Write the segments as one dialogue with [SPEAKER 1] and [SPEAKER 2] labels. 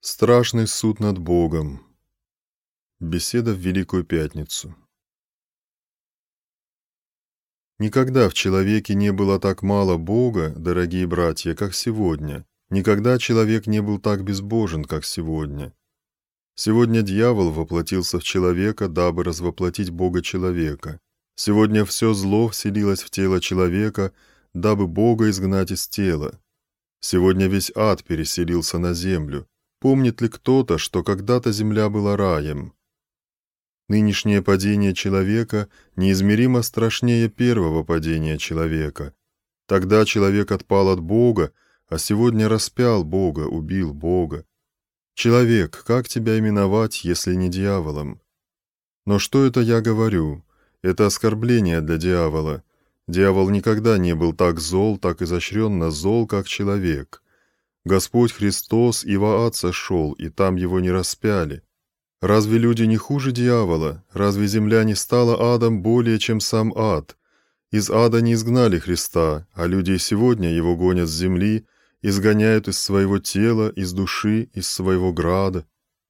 [SPEAKER 1] Страшный суд над Богом. Беседа в Великую Пятницу. Никогда в человеке не было так мало Бога, дорогие братья, как сегодня. Никогда человек не был так безбожен, как сегодня. Сегодня дьявол воплотился в человека, дабы развоплотить Бога человека. Сегодня все зло вселилось в тело человека, дабы Бога изгнать из тела. Сегодня весь ад переселился на землю. Помнит ли кто-то, что когда-то земля была раем? Нынешнее падение человека неизмеримо страшнее первого падения человека. Тогда человек отпал от Бога, а сегодня распял Бога, убил Бога. Человек, как тебя именовать, если не дьяволом? Но что это я говорю? Это оскорбление для дьявола. Дьявол никогда не был так зол, так изощренно зол, как человек. Господь Христос и в ад сошел, и там его не распяли. Разве люди не хуже дьявола? Разве земля не стала адом более, чем сам ад? Из ада не изгнали Христа, а люди сегодня его гонят с земли, изгоняют из своего тела, из души, из своего града.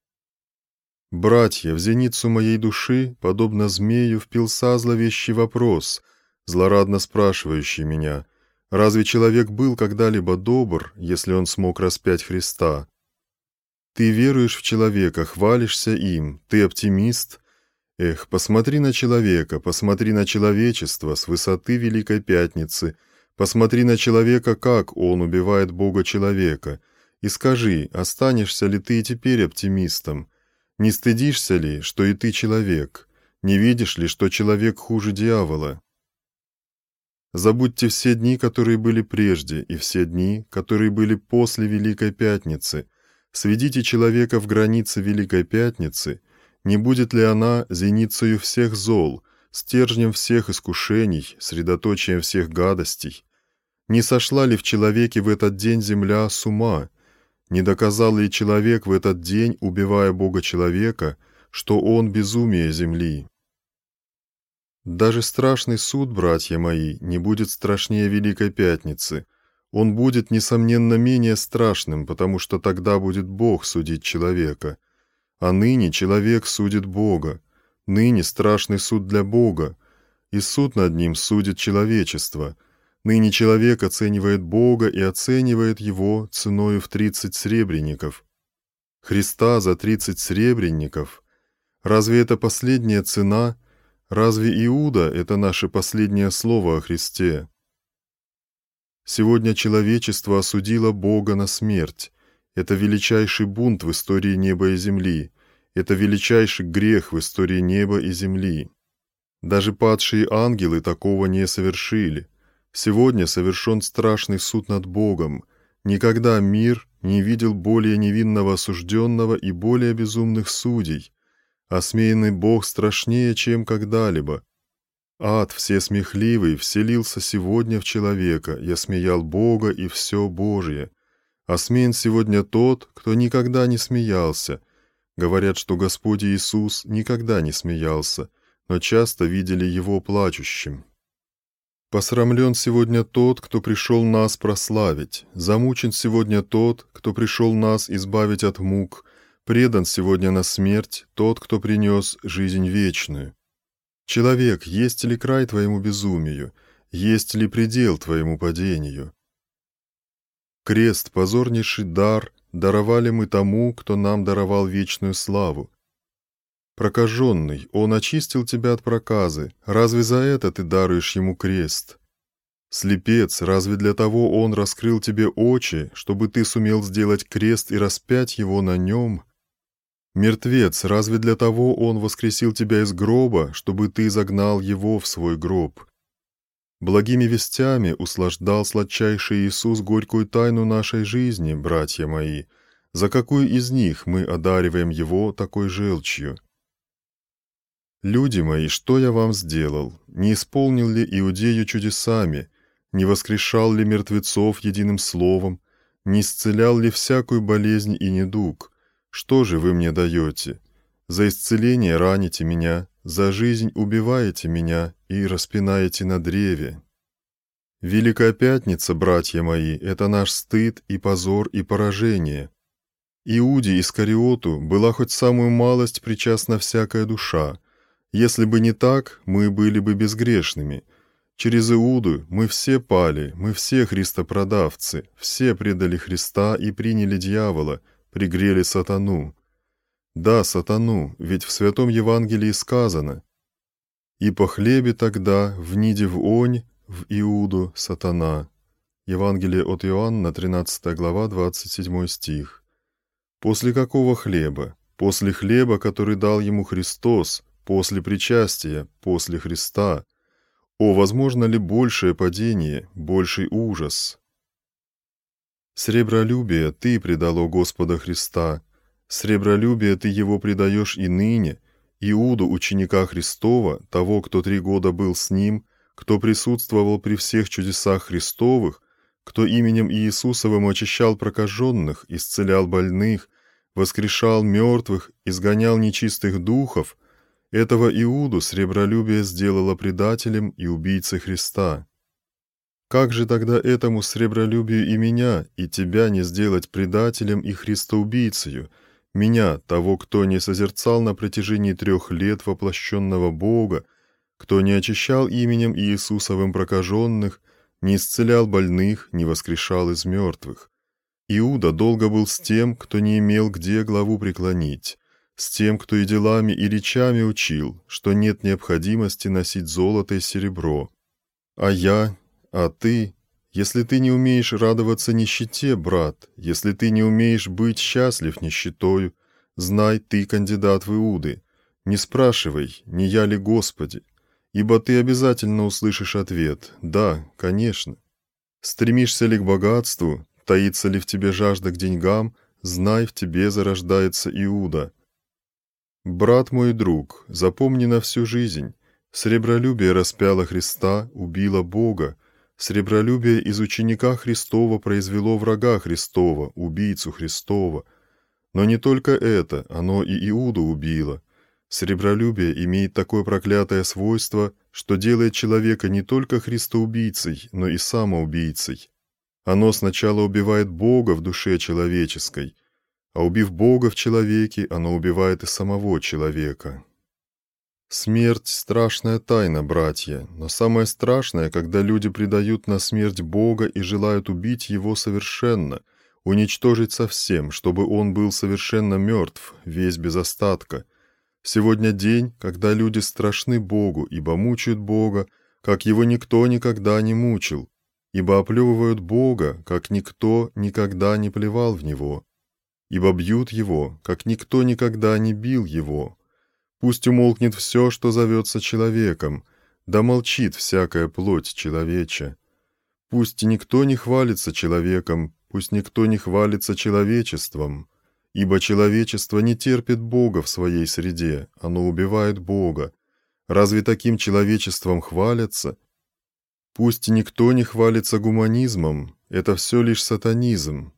[SPEAKER 1] Братья, в зеницу моей души, подобно змею, впился зловещий вопрос, злорадно спрашивающий меня: разве человек был когда-либо добр, если он смог распять Христа? Ты веруешь в человека, хвалишься им, ты оптимист? Эх, посмотри на человека, посмотри на человечество с высоты Великой Пятницы, посмотри на человека, как он убивает Бога человека, и скажи, останешься ли ты и теперь оптимистом? Не стыдишься ли, что и ты человек? Не видишь ли, что человек хуже дьявола? Забудьте все дни, которые были прежде, и все дни, которые были после Великой Пятницы. Сведите человека в границы Великой Пятницы, не будет ли она зеницею всех зол, стержнем всех искушений, средоточием всех гадостей? Не сошла ли в человеке в этот день земля с ума? Не доказал ли человек в этот день, убивая Бога человека, что он безумие земли? Даже страшный суд, братья мои, не будет страшнее Великой Пятницы. Он будет, несомненно, менее страшным, потому что тогда будет Бог судить человека. А ныне человек судит Бога. Ныне страшный суд для Бога, и суд над ним судит человечество. Ныне человек оценивает Бога и оценивает его ценою в 30 сребреников. Христа за 30 сребреников. Разве это последняя цена? Разве Иуда — это наше последнее слово о Христе? Сегодня человечество осудило Бога на смерть. Это величайший бунт в истории неба и земли. Это величайший грех в истории неба и земли. Даже падшие ангелы такого не совершили. Сегодня совершен страшный суд над Богом. Никогда мир не видел более невинного осужденного и более безумных судей. Осмеянный Бог страшнее, чем когда-либо. Ад всесмехливый вселился сегодня в человека и осмеял Бога и все Божие. Осмеян сегодня тот, кто никогда не смеялся. Говорят, что Господь Иисус никогда не смеялся, но часто видели Его плачущим. Посрамлен сегодня тот, кто пришел нас прославить. Замучен сегодня тот, кто пришел нас избавить от мук. Предан сегодня на смерть тот, кто принес жизнь вечную. Человек, есть ли край твоему безумию? Есть ли предел твоему падению? Крест, позорнейший дар, даровали мы тому, кто нам даровал вечную славу. Прокаженный, он очистил тебя от проказы, разве за это ты даруешь ему крест? Слепец, разве для того он раскрыл тебе очи, чтобы ты сумел сделать крест и распять его на нем? Мертвец, разве для того он воскресил тебя из гроба, чтобы ты загнал его в свой гроб? Благими вестями услаждал сладчайший Иисус горькую тайну нашей жизни, братья мои. За какую из них мы одариваем его такой желчью? Люди мои, что я вам сделал? Не исполнил ли Иудею чудесами? Не воскрешал ли мертвецов единым словом? Не исцелял ли всякую болезнь и недуг? Что же вы мне даете? За исцеление раните меня, за жизнь убиваете меня и распинаете на древе. Великая Пятница, братья мои, это наш стыд и позор и поражение. Иуде Искариоту была хоть самую малость причастна всякая душа. Если бы не так, мы были бы безгрешными. Через Иуду мы все пали, мы все христопродавцы, все предали Христа и приняли дьявола, пригрели сатану. Да, сатану, ведь в Святом Евангелии сказано: «И по хлебе тогда вниде в онь, в Иуду, сатана». Евангелие от Иоанна, 13 глава, 27 стих. После какого хлеба? После хлеба, который дал ему Христос, после причастия, после Христа. О, возможно ли большее падение, больший ужас? Сребролюбие ты предало Господа Христа, сребролюбие ты его предаешь и ныне, Иуду, ученика Христова, того, кто 3 года был с ним, кто присутствовал при всех чудесах Христовых, кто именем Иисусовым очищал прокаженных, исцелял больных, воскрешал мертвых, изгонял нечистых духов, этого Иуду сребролюбие сделало предателем и убийцей Христа. Как же тогда этому сребролюбию и меня, и тебя не сделать предателем и христоубийцею, меня, того, кто не созерцал на протяжении 3 лет воплощенного Бога, кто не очищал именем Иисусовым прокаженных, не исцелял больных, не воскрешал из мертвых? Иуда долго был с тем, кто не имел где главу преклонить, с тем, кто и делами, и речами учил, что нет необходимости носить золото и серебро. А ты, если ты не умеешь радоваться нищете, брат, если ты не умеешь быть счастлив нищетою, знай, ты кандидат в Иуды. Не спрашивай, не я ли Господи, ибо ты обязательно услышишь ответ: да, конечно. Стремишься ли к богатству, таится ли в тебе жажда к деньгам, знай, в тебе зарождается Иуда. Брат мой друг, запомни на всю жизнь, сребролюбие распяло Христа, убило Бога, сребролюбие из ученика Христова произвело врага Христова, убийцу Христова. Но не только это, оно и Иуду убило. Сребролюбие имеет такое проклятое свойство, что делает человека не только христоубийцей, но и самоубийцей. Оно сначала убивает Бога в душе человеческой, а убив Бога в человеке, оно убивает и самого человека. Смерть – страшная тайна, братья, но самое страшное, когда люди предают на смерть Бога и желают убить Его совершенно, уничтожить совсем, чтобы Он был совершенно мертв, весь без остатка. Сегодня день, когда люди страшны Богу, ибо мучают Бога, как Его никто никогда не мучил, ибо оплевывают Бога, как никто никогда не плевал в Него, ибо бьют Его, как никто никогда не бил Его. Пусть умолкнет все, что зовется человеком, да молчит всякая плоть человеча. Пусть никто не хвалится человеком, пусть никто не хвалится человечеством, ибо человечество не терпит Бога в своей среде, оно убивает Бога. Разве таким человечеством хвалятся? Пусть никто не хвалится гуманизмом, это все лишь сатанизм.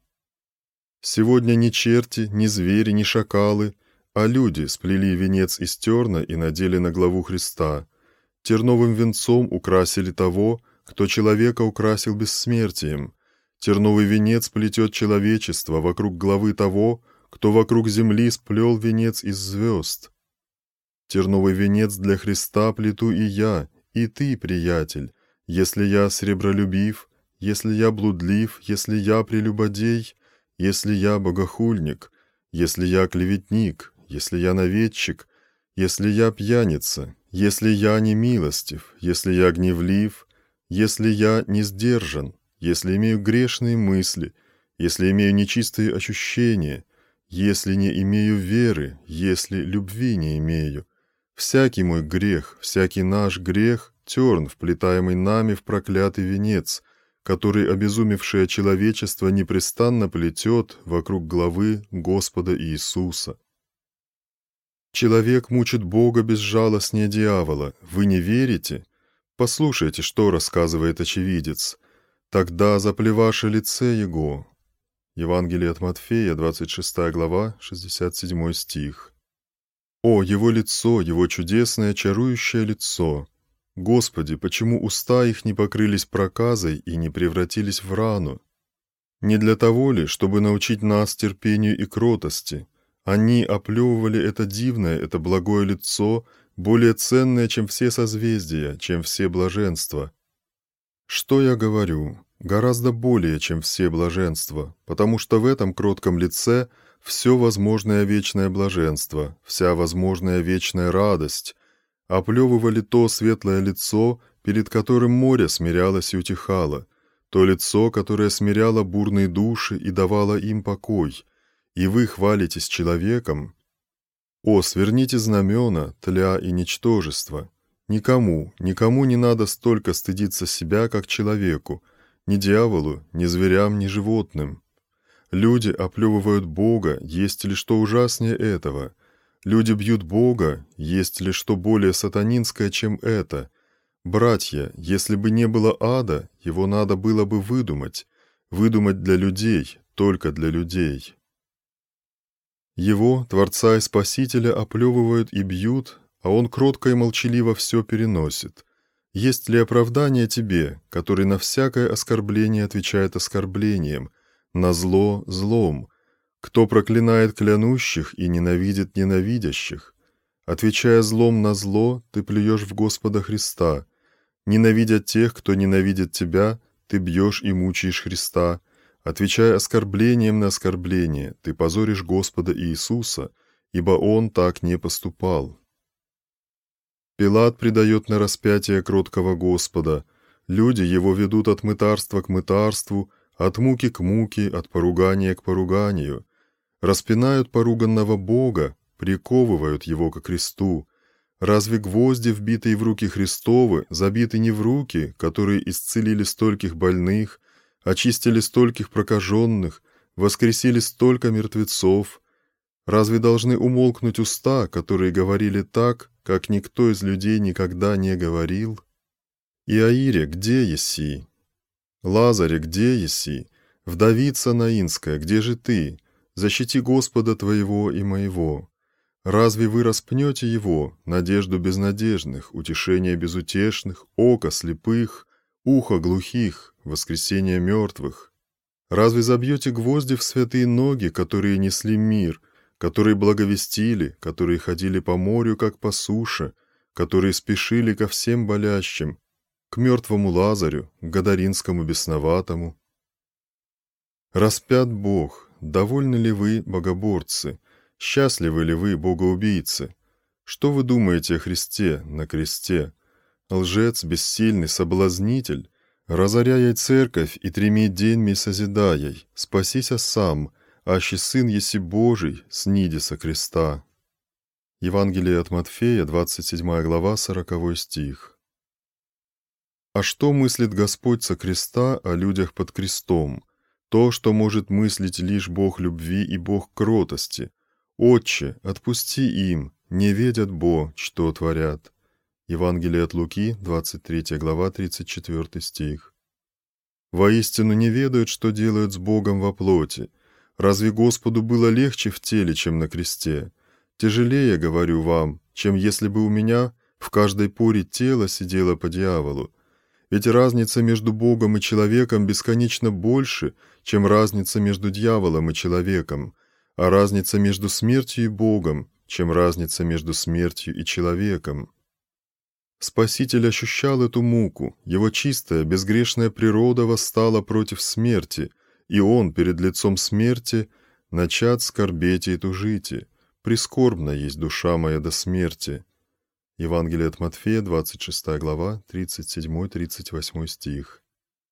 [SPEAKER 1] Сегодня ни черти, ни звери, ни шакалы, а люди сплели венец из терна и надели на главу Христа. Терновым венцом украсили того, кто человека украсил бессмертием. Терновый венец плетет человечество вокруг главы того, кто вокруг земли сплел венец из звезд. Терновый венец для Христа плету и я, и ты, приятель, если я сребролюбив, если я блудлив, если я прелюбодей, если я богохульник, если я клеветник, если я наведчик, если я пьяница, если я немилостив, если я гневлив, если я не сдержан, если имею грешные мысли, если имею нечистые ощущения, если не имею веры, если любви не имею. Всякий мой грех, всякий наш грех — терн, вплетаемый нами в проклятый венец, который обезумевшее человечество непрестанно плетет вокруг главы Господа Иисуса. Человек мучит Бога безжалостнее дьявола. Вы не верите? Послушайте, что рассказывает очевидец. «Тогда заплеваше лице Его». Евангелие от Матфея, 26 глава, 67 стих. «О, Его лицо, Его чудесное, чарующее лицо! Господи, почему уста их не покрылись проказой и не превратились в рану? Не для того ли, чтобы научить нас терпению и кротости? Они оплевывали это дивное, это благое лицо, более ценное, чем все созвездия, чем все блаженства. Что я говорю? Гораздо более, чем все блаженства, потому что в этом кротком лице все возможное вечное блаженство, вся возможная вечная радость, оплевывали то светлое лицо, перед которым море смирялось и утихало, то лицо, которое смиряло бурные души и давало им покой, и вы хвалитесь человеком. О, сверните знамена, тля и ничтожество! Никому не надо столько стыдиться себя, как человеку, ни дьяволу, ни зверям, ни животным. Люди оплевывают Бога, есть ли что ужаснее этого? Люди бьют Бога, есть ли что более сатанинское, чем это? Братья, если бы не было ада, его надо было бы выдумать для людей, только для людей. Его, Творца и Спасителя, оплевывают и бьют, а он кротко и молчаливо все переносит. Есть ли оправдание тебе, который на всякое оскорбление отвечает оскорблением, на зло злом? Кто проклинает клянущих и ненавидит ненавидящих? Отвечая злом на зло, ты плюешь в Господа Христа. Ненавидя тех, кто ненавидит тебя, ты бьешь и мучаешь Христа. Отвечая оскорблением на оскорбление, ты позоришь Господа Иисуса, ибо Он так не поступал. Пилат предает на распятие кроткого Господа. Люди его ведут от мытарства к мытарству, от муки к муке, от поругания к поруганию. Распинают поруганного Бога, приковывают его ко кресту. Разве гвозди, вбитые в руки Христовы, забиты не в руки, которые исцелили стольких больных, очистили стольких прокаженных, воскресили столько мертвецов? Разве должны умолкнуть уста, которые говорили так, как никто из людей никогда не говорил? Иаире, где еси? Лазаре, где еси? Вдовица Наинская, где же ты? Защити Господа твоего и моего. Разве вы распнете его, надежду безнадежных, утешение безутешных, око слепых, ухо глухих, воскресение мертвых? Разве забьете гвозди в святые ноги, которые несли мир, которые благовестили, которые ходили по морю, как по суше, которые спешили ко всем болящим, к мертвому Лазарю, к гадаринскому бесноватому? Распят Бог, довольны ли вы, богоборцы? Счастливы ли вы, богоубийцы? Что вы думаете о Христе на кресте? Лжец, бессильный, соблазнитель, разоряй церковь и треми деньми созидай, спасися сам, аще сын еси Божий, сниди со креста. Евангелие от Матфея, 27 глава, 40 стих. А что мыслит Господь со креста о людях под крестом? То, что может мыслить лишь Бог любви и Бог кротости. «Отче, отпусти им, не ведят Бо, что творят». Евангелие от Луки, 23 глава, 34 стих. Воистину не ведают, что делают с Богом во плоти. Разве Господу было легче в теле, чем на кресте? Тяжелее, говорю вам, чем если бы у меня в каждой поре тела сидело по дьяволу. Ведь разница между Богом и человеком бесконечно больше, чем разница между дьяволом и человеком, а разница между смертью и Богом, чем разница между смертью и человеком. Спаситель ощущал эту муку, его чистая, безгрешная природа восстала против смерти, и он перед лицом смерти начат скорбете и тужите. Прискорбна есть душа моя до смерти. Евангелие от Матфея, 26 глава, 37-38 стих.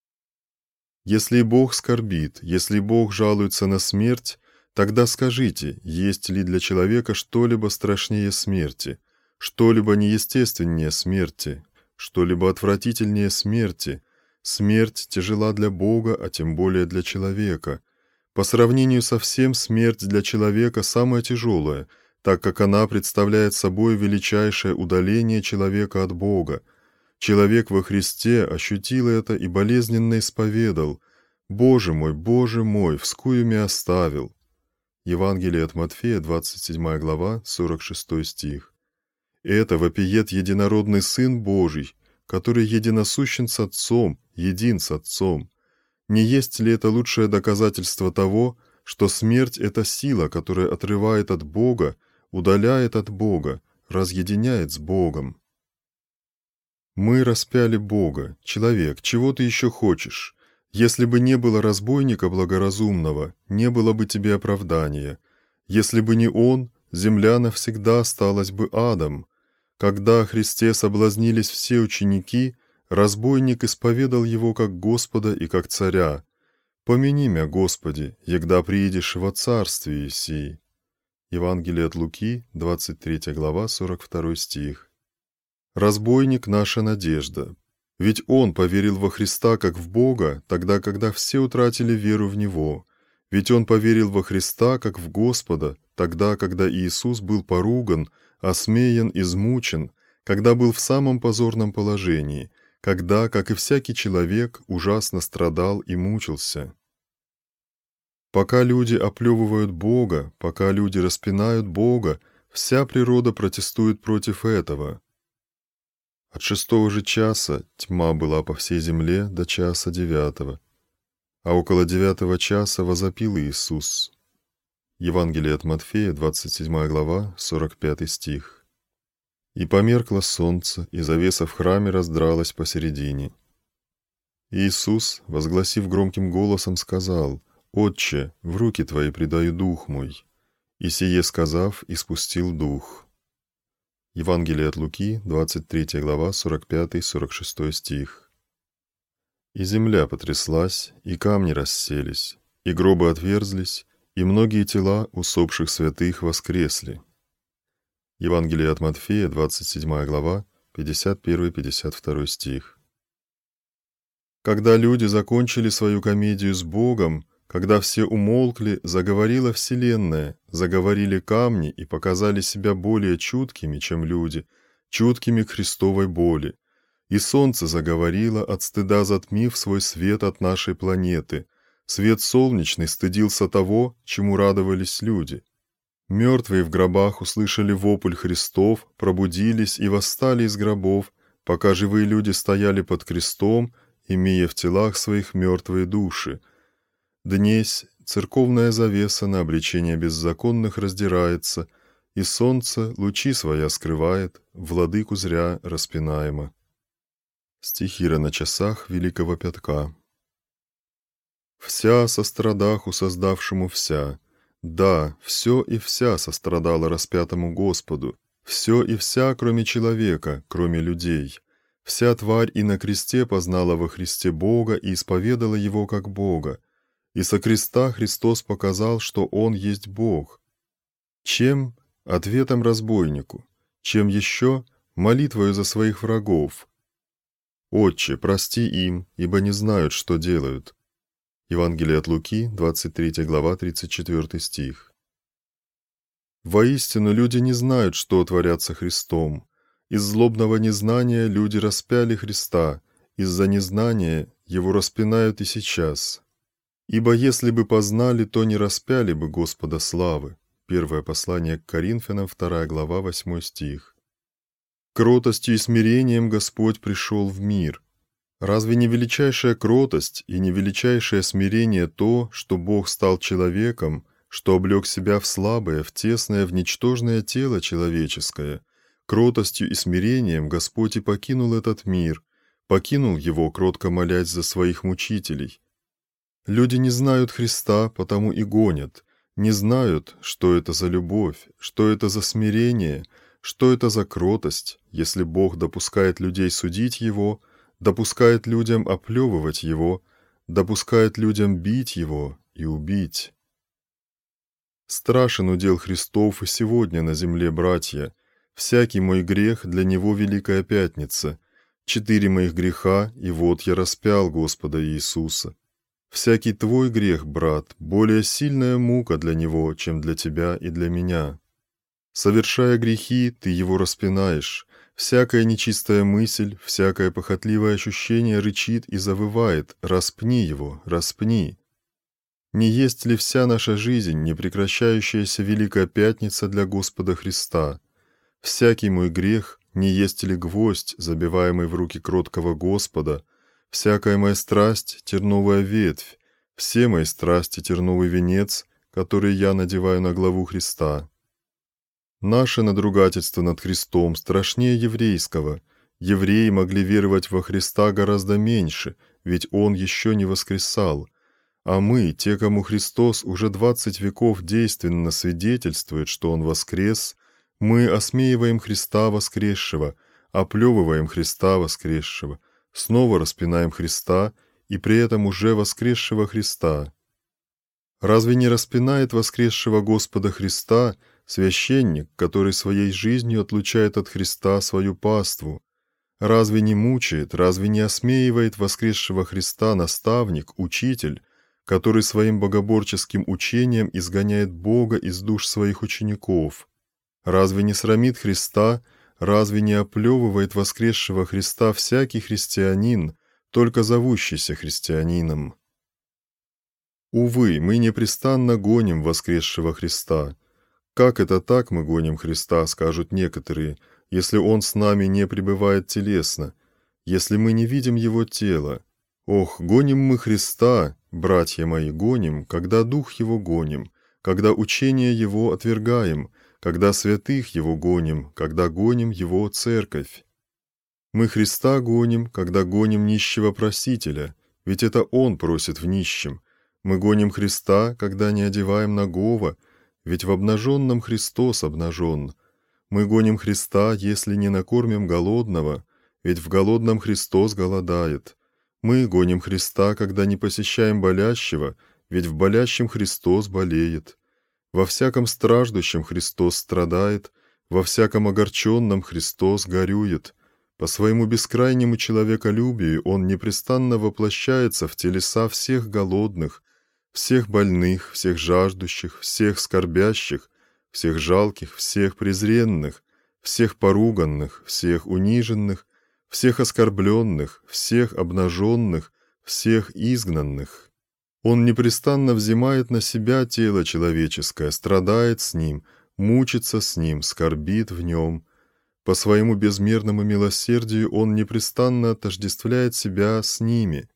[SPEAKER 1] Если Бог скорбит, если Бог жалуется на смерть, тогда скажите, есть ли для человека что-либо страшнее смерти, что-либо неестественнее смерти, что-либо отвратительнее смерти? Смерть тяжела для Бога, а тем более для человека. По сравнению со всем, смерть для человека самая тяжелая, так как она представляет собой величайшее удаление человека от Бога. Человек во Христе ощутил это и болезненно исповедал: Боже мой, вскую меня оставил». Евангелие от Матфея, 27 глава, 46 стих. Это вопиет единородный Сын Божий, который единосущен с Отцом, един с Отцом. Не есть ли это лучшее доказательство того, что смерть – это сила, которая отрывает от Бога, удаляет от Бога, разъединяет с Богом? Мы распяли Бога. Человек, чего ты еще хочешь? Если бы не было разбойника благоразумного, не было бы тебе оправдания. Если бы не он, земля навсегда осталась бы адом. Когда о Христе соблазнились все ученики, разбойник исповедал его как Господа и как Царя. «Помяни мя, Господи, егда приидешь во царствие сии». Евангелие от Луки, 23 глава, 42 стих. Разбойник – наша надежда. Ведь он поверил во Христа как в Бога, тогда, когда все утратили веру в Него. Ведь он поверил во Христа как в Господа, тогда, когда Иисус был поруган, осмеян, измучен, когда был в самом позорном положении, когда, как и всякий человек, ужасно страдал и мучился. Пока люди оплевывают Бога, пока люди распинают Бога, вся природа протестует против этого. От 6 же часа тьма была по всей земле до часа 9, а около 9 часа возопил Иисус. Евангелие от Матфея, 27 глава, 45 стих. «И померкло солнце, и завеса в храме раздралась посередине. Иисус, возгласив громким голосом, сказал: «Отче, в руки Твои предаю дух мой». И сие сказав, испустил дух». Евангелие от Луки, 23 глава, 45-46 стих. «И земля потряслась, и камни расселись, и гробы отверзлись, и многие тела усопших святых воскресли». Евангелие от Матфея, 27 глава, 51-52 стих. Когда люди закончили свою комедию с Богом, когда все умолкли, заговорила Вселенная, заговорили камни и показали себя более чуткими, чем люди, чуткими к Христовой боли. И солнце заговорило, от стыда затмив свой свет от нашей планеты. Свет солнечный стыдился того, чему радовались люди. Мертвые в гробах услышали вопль Христов, пробудились и восстали из гробов, пока живые люди стояли под крестом, имея в телах своих мертвые души. Днесь церковная завеса на обличение беззаконных раздирается, и солнце лучи своя скрывает, владыку зря распинаемо. Стихира на часах Великого Пятка. «Вся сострадаху создавшему вся». Да, все и вся сострадала распятому Господу, все и вся, кроме человека, кроме людей. Вся тварь и на кресте познала во Христе Бога и исповедала Его как Бога. И со креста Христос показал, что Он есть Бог. Чем? Ответом разбойнику. Чем еще? Молитвою за своих врагов. «Отче, прости им, ибо не знают, что делают». Евангелие от Луки, 23 глава, 34 стих. Воистину, люди не знают, что творят со Христом. Из злобного незнания люди распяли Христа, из-за незнания Его распинают и сейчас. Ибо если бы познали, то не распяли бы Господа славы. Первое послание к Коринфянам, 2 глава, 8 стих. Кротостью и смирением Господь пришел в мир. Разве не величайшая кротость и не величайшее смирение то, что Бог стал человеком, что облег себя в слабое, в тесное, в ничтожное тело человеческое? Кротостью и смирением Господь и покинул этот мир, покинул его, кротко молясь за своих мучителей. Люди не знают Христа, потому и гонят, не знают, что это за любовь, что это за смирение, что это за кротость, если Бог допускает людей судить Его, допускает людям оплевывать Его, допускает людям бить Его и убить. Страшен удел Христов и сегодня на земле, братья. Всякий мой грех для Него Великая Пятница. 4 моих греха, и вот я распял Господа Иисуса. Всякий твой грех, брат, более сильная мука для Него, чем для тебя и для меня. Совершая грехи, ты Его распинаешь. Всякая нечистая мысль, всякое похотливое ощущение рычит и завывает: «Распни его, распни». Не есть ли вся наша жизнь непрекращающаяся Великая Пятница для Господа Христа? Всякий мой грех, не есть ли гвоздь, забиваемый в руки кроткого Господа? Всякая моя страсть — терновая ветвь, все мои страсти — терновый венец, который я надеваю на главу Христа. Наше надругательство над Христом страшнее еврейского. Евреи могли веровать во Христа гораздо меньше, ведь Он еще не воскресал. А мы, те, кому Христос уже 20 веков действенно свидетельствует, что Он воскрес, мы осмеиваем Христа воскресшего, оплевываем Христа воскресшего, снова распинаем Христа и при этом уже воскресшего Христа. Разве не распинает воскресшего Господа Христа священник, который своей жизнью отлучает от Христа свою паству? Разве не мучает, разве не осмеивает воскресшего Христа наставник, учитель, который своим богоборческим учением изгоняет Бога из душ своих учеников? Разве не срамит Христа, разве не оплевывает воскресшего Христа всякий христианин, только зовущийся христианином? Увы, мы непрестанно гоним воскресшего Христа. Как это так мы гоним Христа, скажут некоторые, если Он с нами не пребывает телесно, если мы не видим Его тела? Ох, гоним мы Христа, братья мои, гоним, когда Дух Его гоним, когда учение Его отвергаем, когда святых Его гоним, когда гоним Его церковь. Мы Христа гоним, когда гоним нищего просителя, ведь это Он просит в нищем. Мы гоним Христа, когда не одеваем нагого, ведь в обнаженном Христос обнажен. Мы гоним Христа, если не накормим голодного, ведь в голодном Христос голодает. Мы гоним Христа, когда не посещаем болящего, ведь в болящем Христос болеет. Во всяком страждущем Христос страдает, во всяком огорченном Христос горюет. По своему бескрайнему человеколюбию Он непрестанно воплощается в телеса всех голодных, всех больных, всех жаждущих, всех скорбящих, всех жалких, всех презренных, всех поруганных, всех униженных, всех оскорбленных, всех обнаженных, всех изгнанных. Он непрестанно взимает на себя тело человеческое, страдает с ним, мучится с ним, скорбит в нем. По своему безмерному милосердию Он непрестанно отождествляет себя с ними.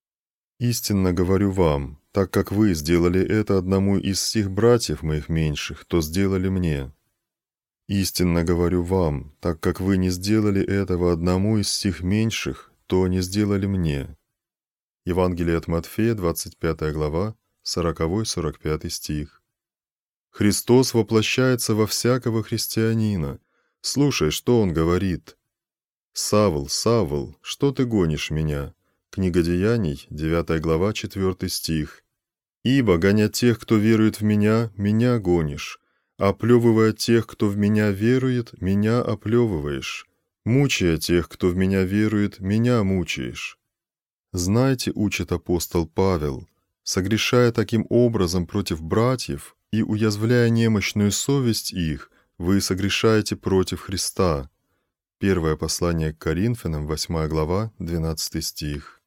[SPEAKER 1] Истинно говорю вам, так как вы сделали это одному из сих братьев моих меньших, то сделали мне. Истинно говорю вам, так как вы не сделали этого одному из сих меньших, то не сделали мне». Евангелие от Матфея, 25 глава, 40-45 стих. Христос воплощается во всякого христианина. Слушай, что Он говорит. «Савл, Савл, что ты гонишь меня?» Книга Деяний, 9 глава, 4 стих. «Ибо, гоня тех, кто верует в меня, меня гонишь, оплевывая тех, кто в меня верует, меня оплевываешь, мучая тех, кто в меня верует, меня мучаешь». Знайте, учит апостол Павел, согрешая таким образом против братьев и уязвляя немощную совесть их, вы согрешаете против Христа. Первое послание к Коринфянам, 8 глава, 12 стих.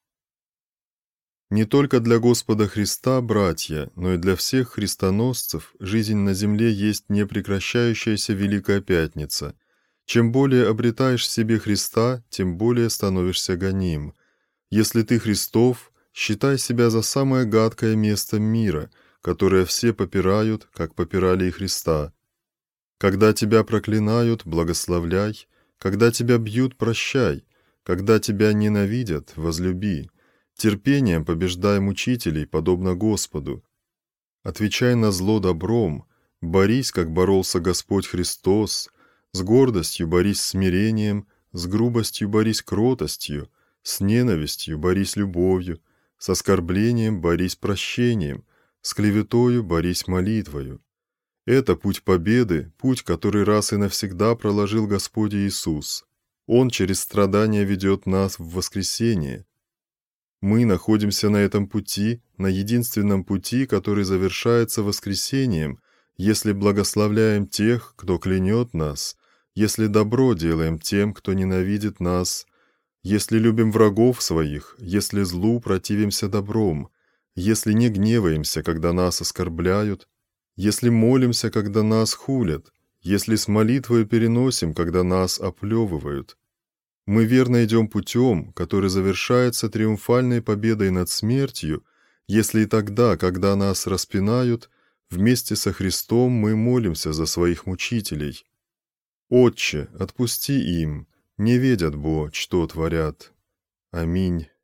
[SPEAKER 1] Не только для Господа Христа, братья, но и для всех христоносцев жизнь на земле есть непрекращающаяся Великая Пятница. Чем более обретаешь в себе Христа, тем более становишься гоним. Если ты Христов, считай себя за самое гадкое место мира, которое все попирают, как попирали и Христа. Когда тебя проклинают, благословляй, когда тебя бьют, прощай, когда тебя ненавидят, возлюби. Терпением побеждай мучителей, подобно Господу. Отвечай на зло добром, борись, как боролся Господь Христос, с гордостью борись смирением, с грубостью борись кротостью, с ненавистью борись любовью, с оскорблением борись прощением, с клеветою борись молитвою. Это путь победы, путь, который раз и навсегда проложил Господь Иисус. Он через страдания ведет нас в воскресение. Мы находимся на этом пути, на единственном пути, который завершается воскресением, если благословляем тех, кто клянет нас, если добро делаем тем, кто ненавидит нас, если любим врагов своих, если злу противимся добром, если не гневаемся, когда нас оскорбляют, если молимся, когда нас хулят, если с молитвой переносим, когда нас оплевывают. Мы верно идем путем, который завершается триумфальной победой над смертью, если и тогда, когда нас распинают, вместе со Христом мы молимся за своих мучителей. Отче, отпусти им, не ведят, Бо, что творят. Аминь.